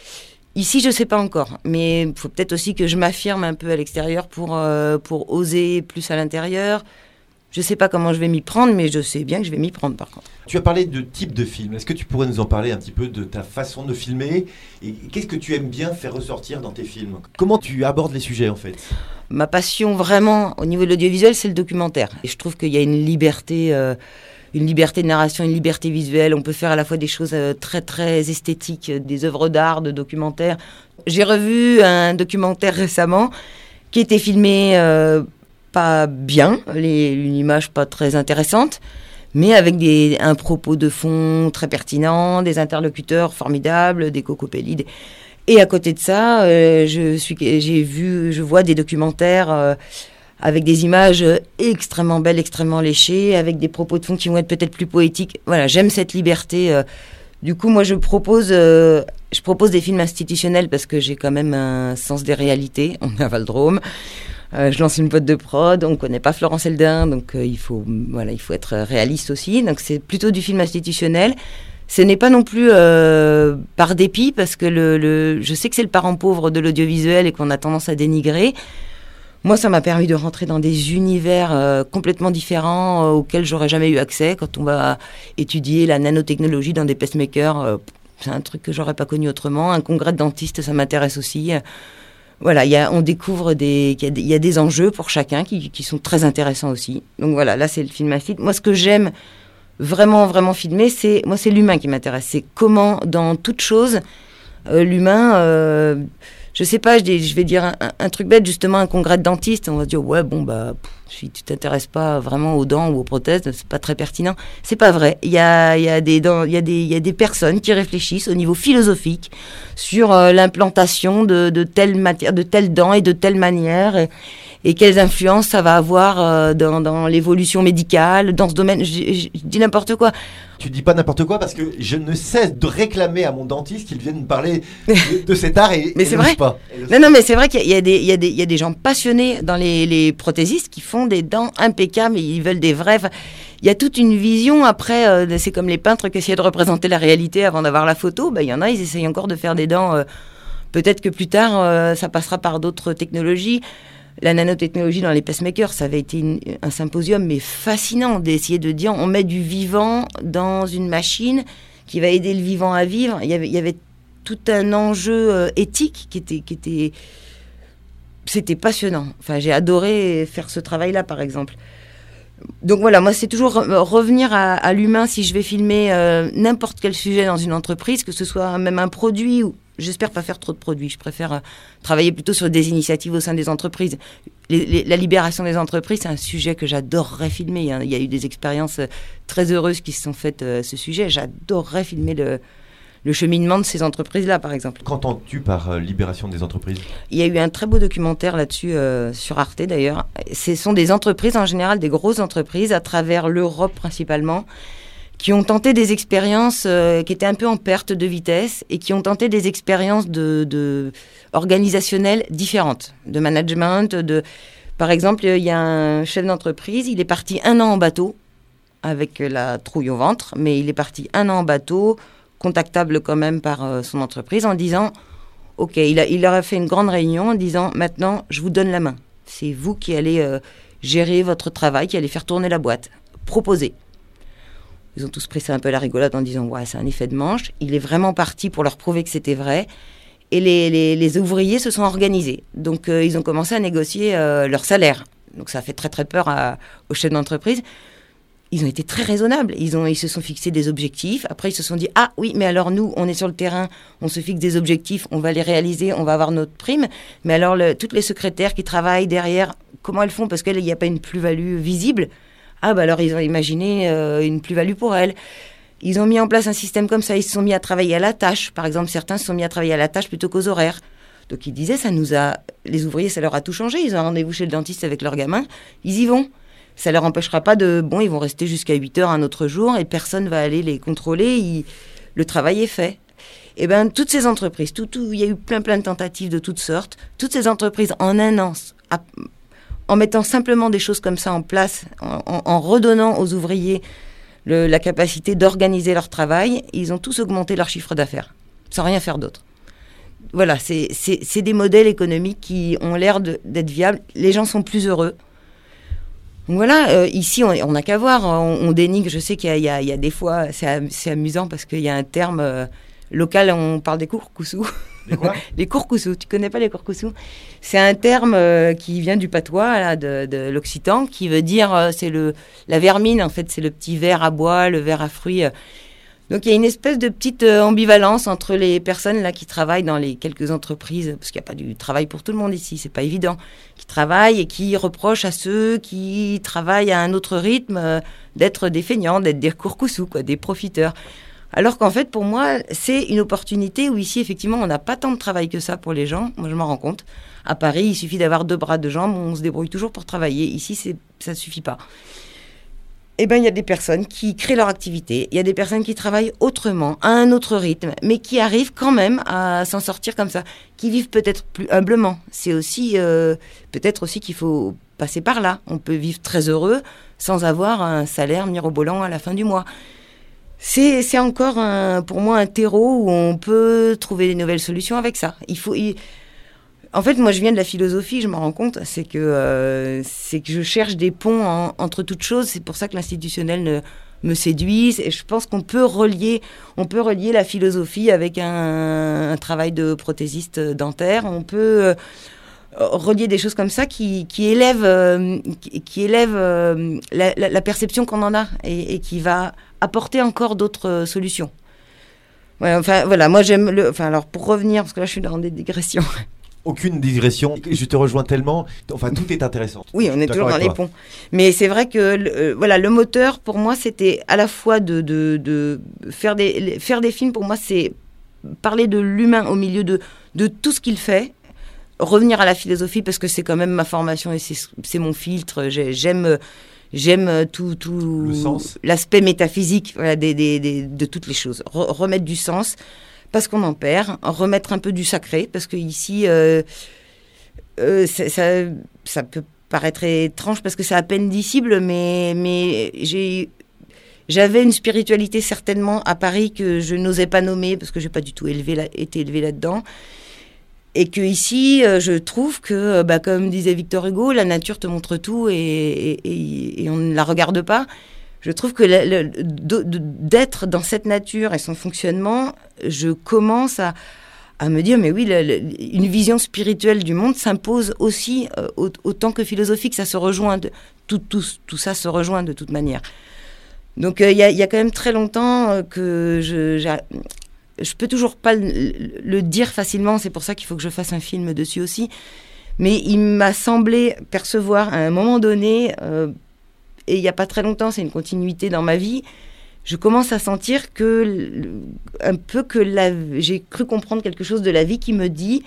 Ici, je ne sais pas encore. Mais il faut peut-être aussi que je m'affirme un peu à l'extérieur pour, euh, pour oser plus à l'intérieur. Je ne sais pas comment je vais m'y prendre, mais je sais bien que je vais m'y prendre, par contre. Tu as parlé de type de film. Est-ce que tu pourrais nous en parler un petit peu de ta façon de filmer ? Et qu'est-ce que tu aimes bien faire ressortir dans tes films ? Comment tu abordes les sujets, en fait ? Ma passion, vraiment, au niveau de l'audiovisuel, c'est le documentaire. Et je trouve qu'il y a une liberté, euh, une liberté de narration, une liberté visuelle. On peut faire à la fois des choses euh, très, très esthétiques, des œuvres d'art, de documentaires. J'ai revu un documentaire récemment qui était filmé... Euh, pas bien, les, une image pas très intéressante, mais avec des, un propos de fond très pertinent, des interlocuteurs formidables, des cocopélides. Et à côté de ça, euh, je suis, j'ai vu, je vois des documentaires euh, avec des images extrêmement belles, extrêmement léchées, avec des propos de fond qui vont être peut-être plus poétiques. Voilà, j'aime cette liberté. Euh. Du coup, moi, je propose, euh, je propose des films institutionnels parce que j'ai quand même un sens des réalités. On est à Val-Drôme. Euh, je lance une boîte de prod, on ne connaît pas Florence Heldin, donc euh, il faut, voilà, il faut être réaliste aussi. Donc c'est plutôt du film institutionnel. Ce n'est pas non plus euh, par dépit, parce que le, le, je sais que c'est le parent pauvre de l'audiovisuel et qu'on a tendance à dénigrer. Moi, ça m'a permis de rentrer dans des univers euh, complètement différents euh, auxquels j'aurais jamais eu accès. Quand on va étudier la nanotechnologie dans des pacemakers, euh, c'est un truc que j'aurais pas connu autrement. Un congrès de dentistes, ça m'intéresse aussi. Voilà, y a, on découvre des, qu'il y a des, il y a des enjeux pour chacun qui, qui sont très intéressants aussi. Donc voilà, là c'est le film à film. Moi, ce que j'aime vraiment, vraiment filmer, c'est, moi, c'est l'humain qui m'intéresse. C'est comment, dans toute chose, euh, l'humain, euh, je sais pas, je, je vais dire un, un truc bête, justement, un congrès de dentistes, on va dire, ouais, bon, bah, pff, si tu t'intéresses pas vraiment aux dents ou aux prothèses, c'est pas très pertinent. C'est pas vrai. Il y a, il y a des dents, il y a des, il y a des personnes qui réfléchissent au niveau philosophique sur euh, l'implantation de, de telle matière, de telles dents et de telle manière, et, et quelles influences ça va avoir euh, dans, dans l'évolution médicale, dans ce domaine. Je, je, je dis n'importe quoi. Tu dis pas n'importe quoi parce que je ne cesse de réclamer à mon dentiste qu'il vienne me parler de, de cet art et mais et c'est vrai. Pas. Non, non, mais c'est vrai qu'il y a des, il y a des, il y a des gens passionnés dans les, les prothésistes qui font des dents impeccables et ils veulent des vrais. Il y a toute une vision après. Euh, c'est comme les peintres qui essayaient de représenter la réalité avant d'avoir la photo. Ben, il y en a, ils essayent encore de faire des dents. Euh, peut-être que plus tard, euh, ça passera par d'autres technologies. La nanotechnologie dans les pacemakers, ça avait été une, un symposium, mais fascinant, d'essayer de dire on met du vivant dans une machine qui va aider le vivant à vivre. Il y avait, il y avait tout un enjeu euh, éthique qui était, qui était... C'était passionnant. Enfin, j'ai adoré faire ce travail-là, par exemple. Donc voilà, moi, c'est toujours revenir à, à l'humain si je vais filmer euh, n'importe quel sujet dans une entreprise, que ce soit même un produit ou... J'espère pas faire trop de produits. Je préfère euh, travailler plutôt sur des initiatives au sein des entreprises. Les, les, la libération des entreprises, c'est un sujet que j'adorerais filmer. Il y a, il y a eu des expériences euh, très heureuses qui se sont faites à euh, ce sujet. J'adorerais filmer le, le cheminement de ces entreprises-là, par exemple. Qu'entends-tu par euh, libération des entreprises ? Il y a eu un très beau documentaire là-dessus, euh, sur Arte d'ailleurs. Ce sont des entreprises, en général, des grosses entreprises, à travers l'Europe principalement, qui ont tenté des expériences euh, qui étaient un peu en perte de vitesse et qui ont tenté des expériences de, de organisationnelles différentes, de management. De... Par exemple, il y a un chef d'entreprise, il est parti un an en bateau, avec la trouille au ventre, mais il est parti un an en bateau, contactable quand même par euh, son entreprise, en disant, OK, il, a, il leur a fait une grande réunion en disant, maintenant, je vous donne la main. C'est vous qui allez euh, gérer votre travail, qui allez faire tourner la boîte. Proposez. Ils ont tous pris ça un peu à la rigolade en disant « Ouais, c'est un effet de manche ». Il est vraiment parti pour leur prouver que c'était vrai. Et les, les, les ouvriers se sont organisés. Donc, euh, ils ont commencé à négocier euh, leur salaire. Donc, ça a fait très, très peur à, aux chefs d'entreprise. Ils ont été très raisonnables. Ils, ont, ils se sont fixés des objectifs. Après, ils se sont dit « Ah oui, mais alors nous, on est sur le terrain, on se fixe des objectifs, on va les réaliser, on va avoir notre prime. Mais alors, le, toutes les secrétaires qui travaillent derrière, comment elles font ? Parce qu'il n'y a pas une plus-value visible. Ah bah alors, ils ont imaginé euh, une plus-value pour elles. Ils ont mis en place un système comme ça. Ils se sont mis à travailler à la tâche. Par exemple, certains se sont mis à travailler à la tâche plutôt qu'aux horaires. Donc, ils disaient, ça nous a... Les ouvriers, ça leur a tout changé. Ils ont un rendez-vous chez le dentiste avec leurs gamins. Ils y vont. Ça leur empêchera pas de... Bon, ils vont rester jusqu'à huit heures un autre jour et personne va aller les contrôler. Ils... Le travail est fait. Et bien, toutes ces entreprises, tout, tout... il y a eu plein, plein de tentatives de toutes sortes. Toutes ces entreprises, en un an... À... en mettant simplement des choses comme ça en place, en, en, en redonnant aux ouvriers le, la capacité d'organiser leur travail, ils ont tous augmenté leur chiffre d'affaires, sans rien faire d'autre. Voilà, c'est, c'est, c'est des modèles économiques qui ont l'air de, d'être viables. Les gens sont plus heureux. Donc voilà, euh, ici, on n'a qu'à voir. On, on dénigre, je sais qu'il y a, il y a, il y a des fois, c'est, c'est amusant parce qu'il y a un terme euh, local, on parle des courcoussous. Les quoi ? Les courcoussous. Tu connais pas les courcoussous ? C'est un terme euh, qui vient du patois, là, de, de l'occitan, qui veut dire, euh, c'est le, la vermine, en fait, c'est le petit ver à bois, le ver à fruits. Euh. Donc, il y a une espèce de petite euh, ambivalence entre les personnes là qui travaillent dans les quelques entreprises, parce qu'il n'y a pas du travail pour tout le monde ici, c'est pas évident, qui travaillent et qui reprochent à ceux qui travaillent à un autre rythme euh, d'être des feignants, d'être des courcoussous, quoi, des profiteurs. Alors qu'en fait, pour moi, c'est une opportunité où ici, effectivement, on n'a pas tant de travail que ça pour les gens. Moi, je m'en rends compte. À Paris, il suffit d'avoir deux bras, deux jambes. On se débrouille toujours pour travailler. Ici, c'est, ça ne suffit pas. Eh bien, il y a des personnes qui créent leur activité. Il y a des personnes qui travaillent autrement, à un autre rythme, mais qui arrivent quand même à s'en sortir comme ça, qui vivent peut-être plus humblement. C'est aussi, euh, peut-être aussi qu'il faut passer par là. On peut vivre très heureux sans avoir un salaire mirobolant à la fin du mois. C'est, c'est encore, un, pour moi, un terreau où on peut trouver des nouvelles solutions avec ça. Il faut, il... En fait, moi, je viens de la philosophie, je m'en rends compte. C'est que, euh, c'est que je cherche des ponts en, entre toutes choses. C'est pour ça que l'institutionnel ne, me séduise. Et je pense qu'on peut relier, on peut relier la philosophie avec un, un travail de prothésiste dentaire. On peut... Euh, relier des choses comme ça qui, qui élèvent, euh, qui, qui élèvent euh, la, la, la perception qu'on en a et, et qui va apporter encore d'autres euh, solutions. Ouais, enfin, voilà, moi j'aime le... Enfin, alors, pour revenir, parce que là je suis dans des digressions. Aucune digression, je te rejoins tellement, enfin tout est intéressant. Oui, on est toujours dans les ponts. Mais c'est vrai que le, euh, voilà, le moteur, pour moi, c'était à la fois de, de, de faire, des, faire des films, pour moi, c'est parler de l'humain au milieu de, de tout ce qu'il fait. Revenir à la philosophie parce que c'est quand même ma formation et c'est, c'est mon filtre. J'ai, j'aime, j'aime tout, tout le sens. L'aspect métaphysique, voilà, des, des, des, de toutes les choses. Re- remettre du sens parce qu'on en perd, remettre un peu du sacré parce que ici, euh, euh, ça, ça, ça peut paraître étrange parce que c'est à peine dissible, mais, mais j'ai J'avais une spiritualité certainement à Paris que je n'osais pas nommer parce que j'ai pas du tout élevé là, été élevée là-dedans. Et que ici, euh, je trouve que, bah, comme disait Victor Hugo, la nature te montre tout et, et, et, et on ne la regarde pas. Je trouve que le, le, de, de, d'être dans cette nature et son fonctionnement, je commence à, à me dire, mais oui, le, le, une vision spirituelle du monde s'impose aussi euh, autant que philosophique. Ça se rejoint, de, tout, tout, tout ça se rejoint de toute manière. Donc, il euh, y, a, y a quand même très longtemps euh, que je... J'ai, je peux toujours pas le, le dire facilement, c'est pour ça qu'il faut que je fasse un film dessus aussi. Mais il m'a semblé percevoir à un moment donné, euh, et il n'y a pas très longtemps, c'est une continuité dans ma vie, je commence à sentir que, un peu que la, j'ai cru comprendre quelque chose de la vie qui me dit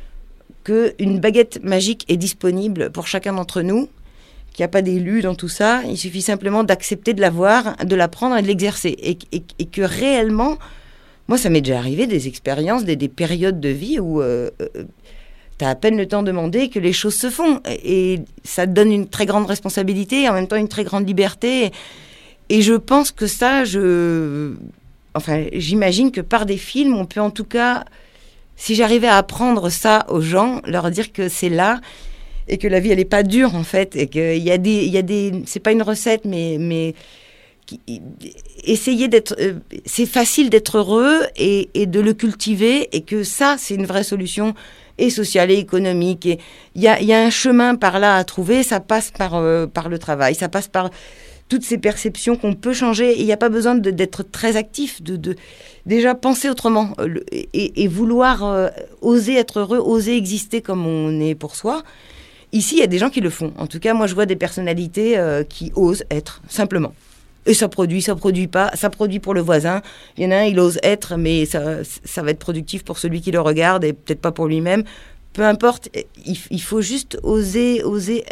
qu'une baguette magique est disponible pour chacun d'entre nous, qu'il n'y a pas d'élu dans tout ça, il suffit simplement d'accepter de l'avoir, de la prendre et de l'exercer. Et, et, et que réellement... Moi, ça m'est déjà arrivé des expériences, des, des périodes de vie où euh, euh, tu as à peine le temps de demander que les choses se font. Et, et ça te donne une très grande responsabilité et en même temps une très grande liberté. Et, et je pense que ça, je... Enfin, j'imagine que par des films, on peut en tout cas, si j'arrivais à apprendre ça aux gens, leur dire que c'est là et que la vie elle est pas dure en fait, et qu'il y a des, il y a des, c'est pas une recette, mais mais qui, essayer d'être, euh, c'est facile d'être heureux et, et de le cultiver, et que ça c'est une vraie solution, et sociale et économique. Et il y a, y a un chemin par là à trouver. Ça passe par euh, par le travail, ça passe par toutes ces perceptions qu'on peut changer. Il n'y a pas besoin de, d'être très actif, de, de déjà penser autrement le, et, et vouloir euh, oser être heureux, oser exister comme on est pour soi. Ici, il y a des gens qui le font. En tout cas, moi, je vois des personnalités euh, qui osent être, simplement. Et ça produit, ça produit pas, ça produit pour le voisin. Il y en a un, il ose être, mais ça, ça va être productif pour celui qui le regarde et peut-être pas pour lui-même. Peu importe, il, il faut juste oser, oser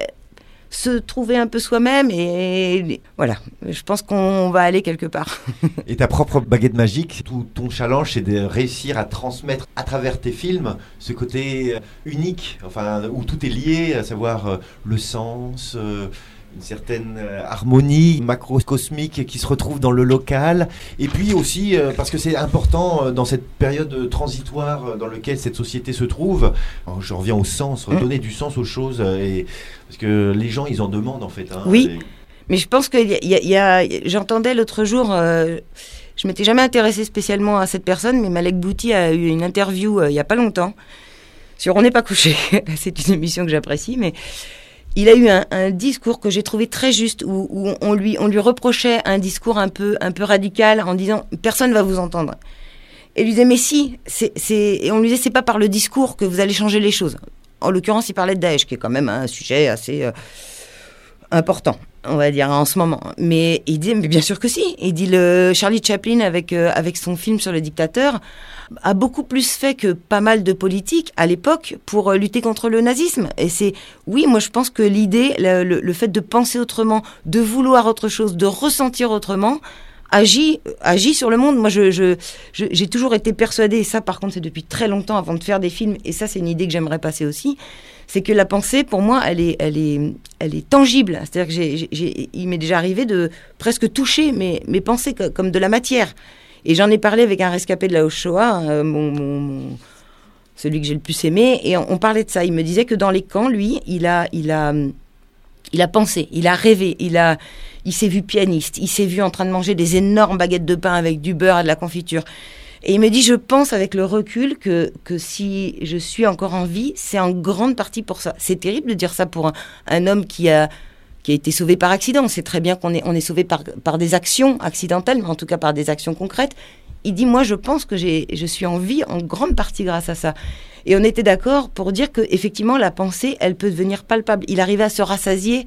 se trouver un peu soi-même, et, et voilà. Je pense qu'on va aller quelque part. Et ta propre baguette magique, tout ton challenge, c'est de réussir à transmettre à travers tes films ce côté unique, enfin où tout est lié, à savoir euh, le sens. Euh, une certaine euh, harmonie macrocosmique qui se retrouve dans le local, et puis aussi euh, parce que c'est important euh, dans cette période transitoire euh, dans laquelle cette société se trouve. Alors, je reviens au sens, redonner mmh. du sens aux choses, euh, et parce que les gens ils en demandent en fait. Hein, oui, et... mais je pense qu'il y a, il y a, il y a j'entendais l'autre jour, euh, je m'étais jamais intéressée spécialement à cette personne, mais Malek Bouti a eu une interview euh, il y a pas longtemps sur On n'est pas couché. C'est une émission que j'apprécie, mais il a eu un, un discours que j'ai trouvé très juste, où, où on, lui, on lui reprochait un discours un peu, un peu radical, en disant « personne ne va vous entendre ». Et il lui disait « mais si, c'est, c'est... » et on lui disait « c'est pas par le discours que vous allez changer les choses ». En l'occurrence, il parlait de Daesh, qui est quand même un sujet assez euh, important, on va dire, en ce moment. Mais il dit « mais bien sûr que si ». Il dit le Charlie Chaplin, avec, euh, avec son film sur le dictateur, a beaucoup plus fait que pas mal de politiques à l'époque pour lutter contre le nazisme. Et c'est, oui, moi je pense que l'idée, le, le, le fait de penser autrement, de vouloir autre chose, de ressentir autrement, agit, agit sur le monde. Moi je, je, je, j'ai toujours été persuadée, et ça par contre c'est depuis très longtemps avant de faire des films, et ça c'est une idée que j'aimerais passer aussi, c'est que la pensée pour moi elle est, elle est, elle est tangible. C'est-à-dire que j'ai, j'ai, il m'est déjà arrivé de presque toucher mes, mes pensées comme de la matière. Et j'en ai parlé avec un rescapé de la Shoah, euh, mon, mon, mon, celui que j'ai le plus aimé, et on, on parlait de ça. Il me disait que dans les camps, lui, il a, il a, il a pensé, il a rêvé, il a, il s'est vu pianiste, il s'est vu en train de manger des énormes baguettes de pain avec du beurre et de la confiture. Et il me dit, je pense avec le recul que, que si je suis encore en vie, c'est en grande partie pour ça. C'est terrible de dire ça pour un, un homme qui a... qui a été sauvé par accident. On sait très bien qu'on est, on est sauvé par, par des actions accidentelles, mais en tout cas par des actions concrètes. Il dit, moi, je pense que j'ai, je suis en vie en grande partie grâce à ça. Et on était d'accord pour dire qu'effectivement, la pensée, elle peut devenir palpable. Il arrivait à se rassasier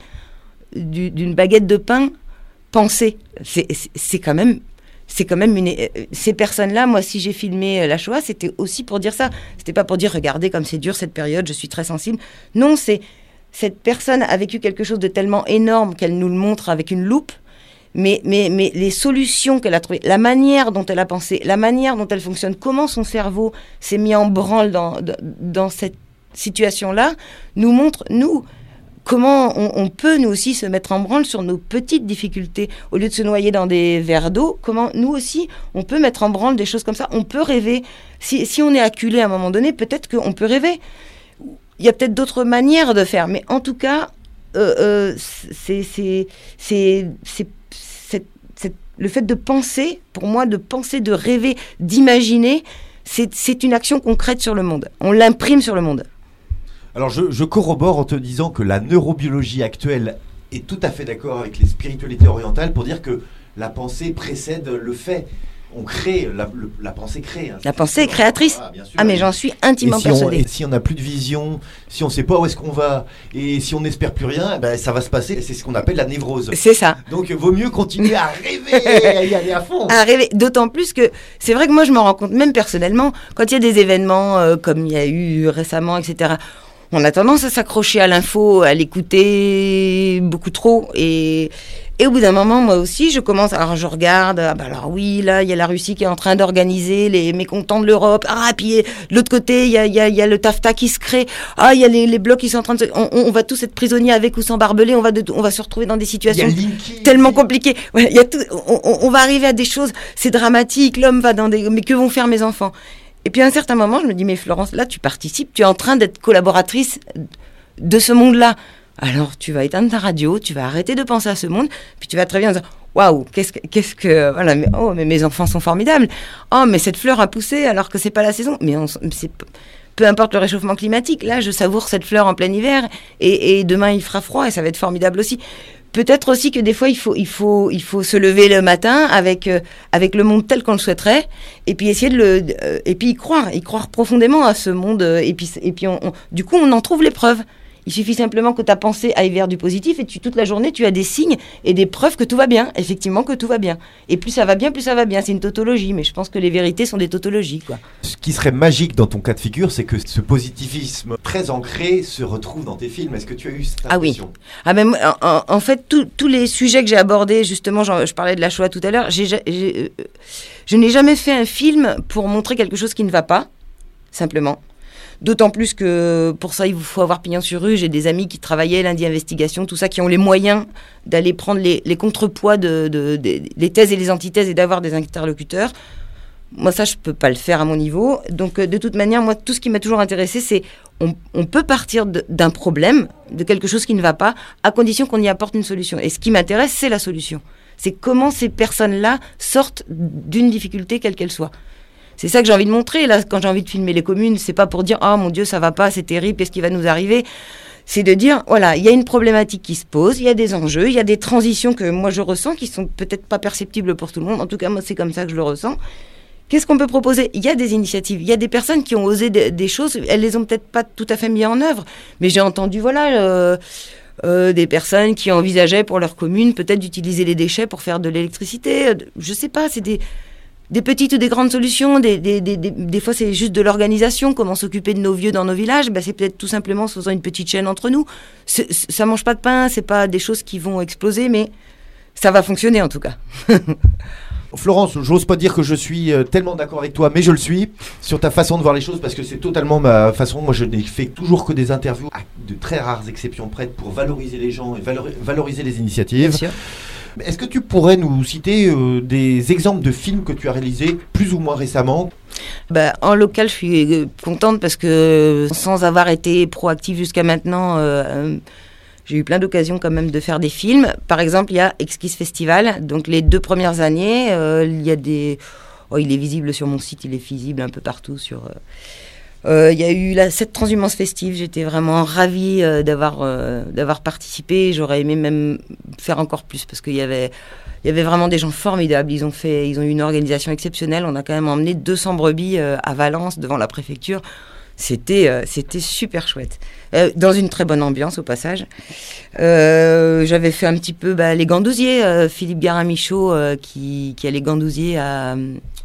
du, d'une baguette de pain pensée. C'est, c'est, c'est quand même... C'est quand même une... Ces personnes-là, moi, si j'ai filmé la Shoah, c'était aussi pour dire ça. C'était pas pour dire, regardez comme c'est dur cette période, je suis très sensible. Non, c'est... Cette personne a vécu quelque chose de tellement énorme qu'elle nous le montre avec une loupe, mais, mais, mais les solutions qu'elle a trouvées, la manière dont elle a pensé, la manière dont elle fonctionne, comment son cerveau s'est mis en branle dans, dans cette situation-là, nous montre, nous, comment on, on peut, nous aussi, se mettre en branle sur nos petites difficultés. Au lieu de se noyer dans des verres d'eau, comment, nous aussi, on peut mettre en branle des choses comme ça. On peut rêver. Si, si on est acculé à un moment donné, peut-être qu'on peut rêver. Il y a peut-être d'autres manières de faire, mais en tout cas, euh, euh, c'est, c'est, c'est, c'est, c'est, c'est, le fait de penser, pour moi, de penser, de rêver, d'imaginer, c'est, c'est une action concrète sur le monde. On l'imprime sur le monde. Alors, je, je corrobore en te disant que la neurobiologie actuelle est tout à fait d'accord avec les spiritualités orientales pour dire que la pensée précède le fait. On crée, la, le, la pensée crée. Hein, la pensée est créatrice. Ah, bien sûr, ah mais j'en suis intimement si persuadée. On, et si on n'a plus de vision, si on ne sait pas où est-ce qu'on va, et si on n'espère plus rien, ben, ça va se passer. C'est ce qu'on appelle la névrose. C'est ça. Donc, il vaut mieux continuer à rêver et à y aller à fond. À rêver. D'autant plus que c'est vrai que moi, je me rends compte, même personnellement, quand il y a des événements euh, comme il y a eu récemment, et cetera, on a tendance à s'accrocher à l'info, à l'écouter beaucoup trop. Et... Et au bout d'un moment, moi aussi, je commence, alors je regarde, ah bah alors oui, là, il y a la Russie qui est en train d'organiser les mécontents de l'Europe, ah, puis de l'autre côté, il y a, y, a, y a le TAFTA qui se crée, ah, il y a les, les blocs qui sont en train de se... On, on va tous être prisonniers avec ou sans barbelés, on va, de, on va se retrouver dans des situations tellement compliquées. Ouais, y a tout, on, on va arriver à des choses, c'est dramatique, l'homme va dans des... Mais que vont faire mes enfants ? Et puis à un certain moment, je me dis, mais Florence, là, tu participes, tu es en train d'être collaboratrice de ce monde-là. Alors, tu vas éteindre ta radio, tu vas arrêter de penser à ce monde, puis tu vas très bien dire « Waouh, qu'est-ce que... Qu'est-ce que voilà, mais, oh, mais mes enfants sont formidables. Oh, mais cette fleur a poussé alors que c'est pas la saison. Mais on, c'est, peu importe le réchauffement climatique, là, je savoure cette fleur en plein hiver, et, et demain, il fera froid, et ça va être formidable aussi. » Peut-être aussi que des fois, il faut, il faut, il faut se lever le matin avec, euh, avec le monde tel qu'on le souhaiterait, et puis essayer de le... Euh, et puis y croire, y croire profondément à ce monde, euh, et puis, et puis on, on, du coup, on en trouve les preuves. Il suffit simplement que ta pensée aille vers du positif et tu, toute la journée, tu as des signes et des preuves que tout va bien, effectivement que tout va bien. Et plus ça va bien, plus ça va bien. C'est une tautologie, mais je pense que les vérités sont des tautologies, quoi. Ce qui serait magique dans ton cas de figure, c'est que ce positivisme très ancré se retrouve dans tes films. Est-ce que tu as eu cette impression ? Ah oui. Ah ben, en, en fait, tous les sujets que j'ai abordés, justement, je parlais de la Shoah tout à l'heure, j'ai, j'ai, euh, je n'ai jamais fait un film pour montrer quelque chose qui ne va pas, simplement. D'autant plus que pour ça, il faut avoir pignon sur rue. J'ai des amis qui travaillaient lundi investigation, tout ça, qui ont les moyens d'aller prendre les, les contrepoids de, de, de, des thèses et les antithèses et d'avoir des interlocuteurs. Moi, ça, je peux pas le faire à mon niveau. Donc, de toute manière, moi, tout ce qui m'a toujours intéressé, c'est on, on peut partir de, d'un problème, de quelque chose qui ne va pas, à condition qu'on y apporte une solution. Et ce qui m'intéresse, c'est la solution. C'est comment ces personnes-là sortent d'une difficulté, quelle qu'elle soit. C'est ça que j'ai envie de montrer. Là, quand j'ai envie de filmer les communes, c'est pas pour dire « Oh mon Dieu, ça va pas, c'est terrible, qu'est-ce qui va nous arriver ?» C'est de dire, voilà, il y a une problématique qui se pose, il y a des enjeux, il y a des transitions que moi je ressens, qui sont peut-être pas perceptibles pour tout le monde. En tout cas, moi, c'est comme ça que je le ressens. Qu'est-ce qu'on peut proposer ? Il y a des initiatives, il y a des personnes qui ont osé de, des choses, elles les ont peut-être pas tout à fait mis en œuvre, mais j'ai entendu, voilà... Euh, Euh, des personnes qui envisageaient pour leur commune peut-être d'utiliser les déchets pour faire de l'électricité. Je sais pas, c'est des, des petites ou des grandes solutions. Des, des, des, des, des fois, c'est juste de l'organisation. Comment s'occuper de nos vieux dans nos villages ? Ben, c'est peut-être tout simplement en se faisant une petite chaîne entre nous. C'est, ça mange pas de pain, c'est pas des choses qui vont exploser, mais ça va fonctionner en tout cas. Florence, j'ose pas dire que je suis tellement d'accord avec toi, mais je le suis sur ta façon de voir les choses parce que c'est totalement ma façon. Moi, je n'ai fait toujours que des interviews à de très rares exceptions près pour valoriser les gens et valori- valoriser les initiatives. Bien sûr. Est-ce que tu pourrais nous citer euh, des exemples de films que tu as réalisés plus ou moins récemment ? Bah, en local, je suis contente parce que sans avoir été proactive jusqu'à maintenant, euh, j'ai eu plein d'occasions quand même de faire des films. Par exemple, il y a Exquise Festival. Donc les deux premières années, euh, il y a des... Oh, il est visible sur mon site, il est visible un peu partout. Sur. Euh, il y a eu la, cette transhumance festive. J'étais vraiment ravie euh, d'avoir, euh, d'avoir participé. J'aurais aimé même faire encore plus parce qu'il y avait... Il y avait vraiment des gens formidables. Ils ont fait, ils ont eu une organisation exceptionnelle. On a quand même emmené deux cents brebis euh, à Valence devant la préfecture. C'était, euh, c'était super chouette. Euh, dans une très bonne ambiance au passage. Euh, j'avais fait un petit peu bah, les Gandousiers. Euh, Philippe Garin-Michaud euh, qui, qui a les Gandousiers à,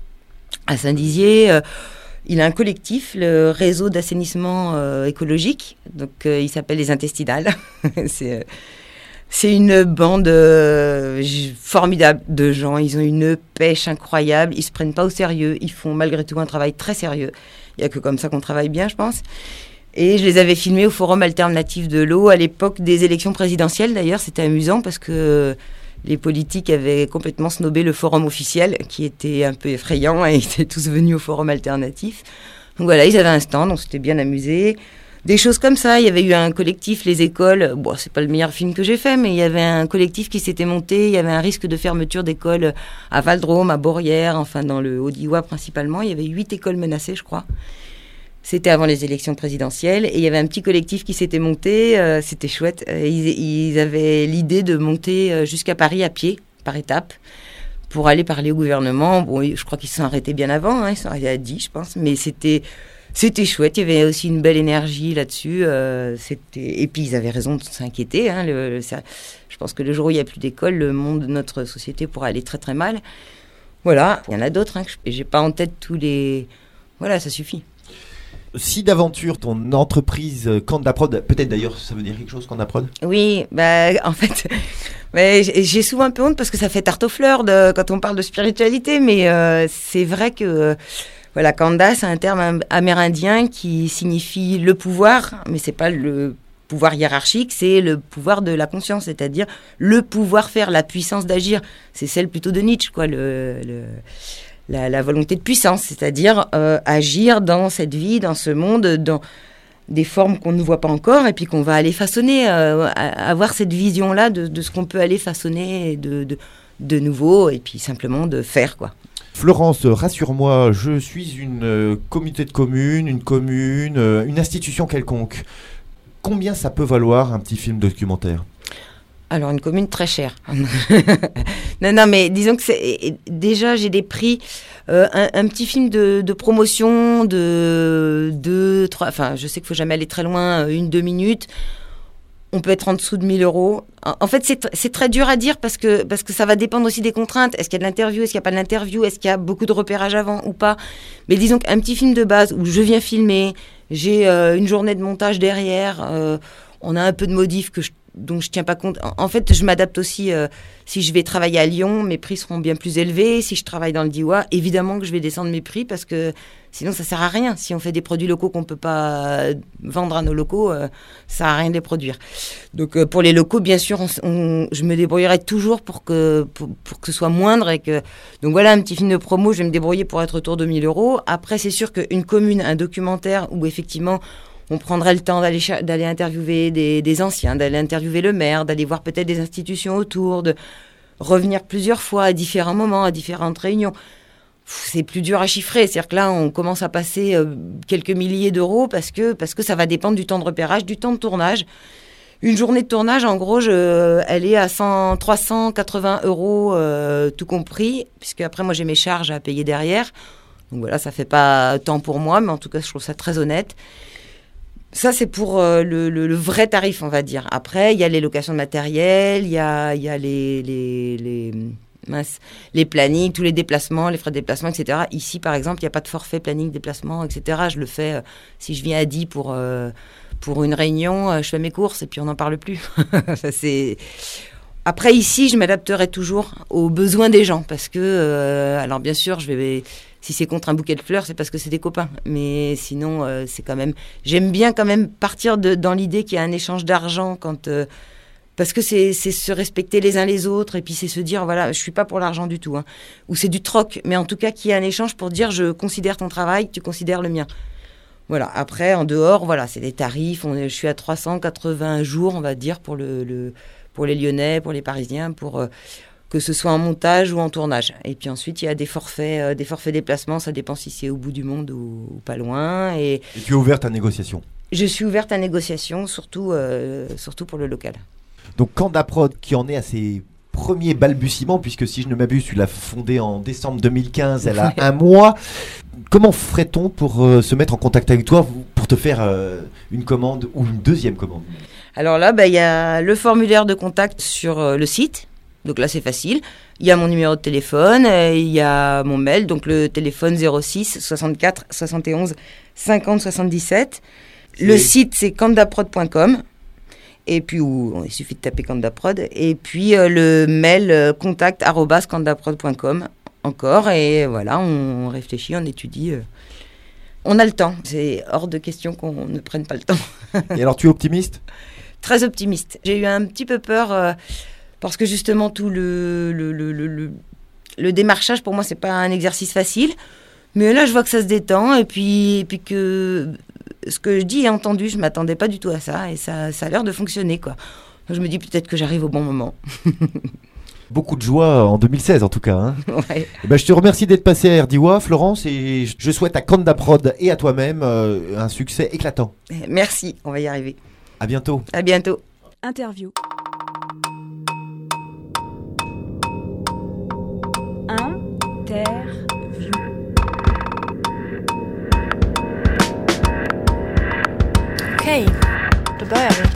à Saint-Dizier. Euh, il a un collectif, le réseau d'assainissement euh, écologique. Donc euh, il s'appelle les Intestinales. C'est... Euh, C'est une bande euh, formidable de gens. Ils ont une pêche incroyable. Ils se prennent pas au sérieux. Ils font malgré tout un travail très sérieux. Il y a que comme ça qu'on travaille bien, je pense. Et je les avais filmés au Forum alternatif de l'eau à l'époque des élections présidentielles. D'ailleurs, c'était amusant parce que les politiques avaient complètement snobé le forum officiel, qui était un peu effrayant, et ils étaient tous venus au Forum alternatif. Donc voilà, ils avaient un stand, on s'était bien amusés. Des choses comme ça, il y avait eu un collectif, les écoles, bon, c'est pas le meilleur film que j'ai fait, mais il y avait un collectif qui s'était monté, il y avait un risque de fermeture d'écoles à Val-Drôme, à Beaurières, enfin dans le Haut-Diois principalement, il y avait huit écoles menacées, je crois. C'était avant les élections présidentielles, et il y avait un petit collectif qui s'était monté, euh, c'était chouette, ils, ils avaient l'idée de monter jusqu'à Paris à pied, par étapes, pour aller parler au gouvernement. Bon, je crois qu'ils se sont arrêtés bien avant, hein, ils se sont arrêtés à dix, je pense, mais c'était... C'était chouette, il y avait aussi une belle énergie là-dessus. Euh, c'était... Et puis, ils avaient raison de s'inquiéter. Hein, le, le, ça... Je pense que le jour où il n'y a plus d'école, le monde de notre société pourra aller très très mal. Voilà, il y en a d'autres. Hein, que je n'ai pas en tête tous les... Voilà, ça suffit. Si d'aventure, ton entreprise Candaprod, peut-être d'ailleurs, ça veut dire quelque chose, Candaprod ? Oui, bah, en fait, bah, j'ai souvent un peu honte parce que ça fait tarte aux fleurs de, quand on parle de spiritualité, mais euh, c'est vrai que... Voilà, Kanda, c'est un terme amérindien qui signifie le pouvoir, mais c'est pas le pouvoir hiérarchique, c'est le pouvoir de la conscience, c'est-à-dire le pouvoir faire, la puissance d'agir. C'est celle plutôt de Nietzsche, quoi, le, le, la, la volonté de puissance, c'est-à-dire euh, agir dans cette vie, dans ce monde, dans, des formes qu'on ne voit pas encore et puis qu'on va aller façonner, euh, avoir cette vision-là de, de ce qu'on peut aller façonner de, de, de nouveau et puis simplement de faire, quoi. Florence, rassure-moi, je suis une euh, communauté de communes, une commune, euh, une institution quelconque. Combien ça peut valoir un petit film documentaire ? Alors, une commune très chère. non, non, mais disons que c'est, déjà, j'ai des prix. Euh, un, un petit film de, de promotion de deux, trois... Enfin, je sais qu'il ne faut jamais aller très loin, une, deux minutes. On peut être en dessous de mille euros. En fait, c'est, c'est très dur à dire parce que, parce que ça va dépendre aussi des contraintes. Est-ce qu'il y a de l'interview ? Est-ce qu'il n'y a pas de l'interview ? Est-ce qu'il y a beaucoup de repérage avant ou pas ? Mais disons qu'un petit film de base où je viens filmer, j'ai euh, une journée de montage derrière, euh, on a un peu de modifs que je dont je tiens pas compte. En fait, je m'adapte aussi. Euh, si je vais travailler à Lyon, mes prix seront bien plus élevés. Si je travaille dans le Diois, évidemment que je vais descendre mes prix parce que sinon, ça sert à rien. Si on fait des produits locaux qu'on peut pas vendre à nos locaux, euh, ça sert à rien de les produire. Donc, euh, pour les locaux, bien sûr, on, on, je me débrouillerai toujours pour que pour, pour que ce soit moindre et que. Donc voilà, un petit film de promo, je vais me débrouiller pour être autour de mille euros. Après, c'est sûr qu'une commune, un documentaire où effectivement on prendrait le temps d'aller, d'aller interviewer des, des anciens, d'aller interviewer le maire, d'aller voir peut-être des institutions autour, de revenir plusieurs fois à différents moments, à différentes réunions. C'est plus dur à chiffrer. C'est-à-dire que là, on commence à passer euh, quelques milliers d'euros parce que, parce que ça va dépendre du temps de repérage, du temps de tournage. Une journée de tournage, en gros, je, elle est à cent, trois cent quatre-vingts euros euh, tout compris, puisque après, moi, j'ai mes charges à payer derrière. Donc voilà, ça fait pas tant pour moi, mais en tout cas, je trouve ça très honnête. Ça, c'est pour euh, le, le, le vrai tarif, on va dire. Après, il y a les locations de matériel, il y a, y a les, les, les, mince, les plannings, tous les déplacements, les frais de déplacement, et cetera. Ici, par exemple, il n'y a pas de forfait planning, déplacement, et cetera. Je le fais, euh, si je viens à Die pour, euh, pour une réunion, euh, je fais mes courses et puis on n'en parle plus. Ça, c'est... Après, ici, je m'adapterai toujours aux besoins des gens parce que, euh, alors bien sûr, je vais... Si c'est contre un bouquet de fleurs, c'est parce que c'est des copains. Mais sinon, euh, c'est quand même... J'aime bien quand même partir de, dans l'idée qu'il y a un échange d'argent quand... Euh, parce que c'est, c'est se respecter les uns les autres et puis c'est se dire, voilà, je suis pas pour l'argent du tout. Hein, ou c'est du troc, mais en tout cas qu'il y ait un échange pour dire, je considère ton travail, tu considères le mien. Voilà. Après, en dehors, voilà, c'est des tarifs. On est, je suis à trois cent quatre-vingts jours, on va dire, pour, le, le, pour les Lyonnais, pour les Parisiens, pour... Euh, que ce soit en montage ou en tournage. Et puis ensuite, il y a des forfaits, euh, des forfaits déplacements, ça dépend si c'est au bout du monde ou, ou pas loin. Et, et tu es ouverte à négociation ? Je suis ouverte à négociation, surtout, euh, surtout pour le local. Donc Candaprod, qui en est à ses premiers balbutiements, puisque si je ne m'abuse, tu l'as fondée en décembre deux mille quinze, elle a un mois. Comment ferait-on pour euh, se mettre en contact avec toi, pour te faire euh, une commande ou une deuxième commande ? Alors là, bah, y a le formulaire de contact sur euh, le site. Donc là, c'est facile. Il y a mon numéro de téléphone, euh, il y a mon mail, donc le téléphone zéro six soixante-quatre soixante et onze cinquante soixante-dix-sept. C'est... Le site, c'est candaprod point com. Et puis, où, il suffit de taper Candaprod. Et puis, euh, le mail, euh, contact arobase candaprod point com encore. Et voilà, on réfléchit, on étudie. Euh. On a le temps. C'est hors de question qu'on ne prenne pas le temps. Et alors, tu es optimiste ? Très optimiste. J'ai eu un petit peu peur... Euh, Parce que justement, tout le, le, le, le, le démarchage, pour moi, c'est pas un exercice facile. Mais là, je vois que ça se détend. Et puis, et puis que ce que je dis est entendu. Je ne m'attendais pas du tout à ça. Et ça, ça a l'air de fonctionner, quoi. Donc, je me dis peut-être que j'arrive au bon moment. Beaucoup de joie en deux mille seize, en tout cas. Hein. Ouais. Et ben, je te remercie d'être passé à R D I W A, Florence. Et je souhaite à Candaprod et à toi-même euh, un succès éclatant. Merci. On va y arriver. À bientôt. À bientôt. Interview. Interview. Okej, då börjar vi.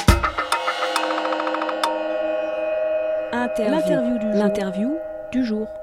Interview. L'interview du, l'interview du jour.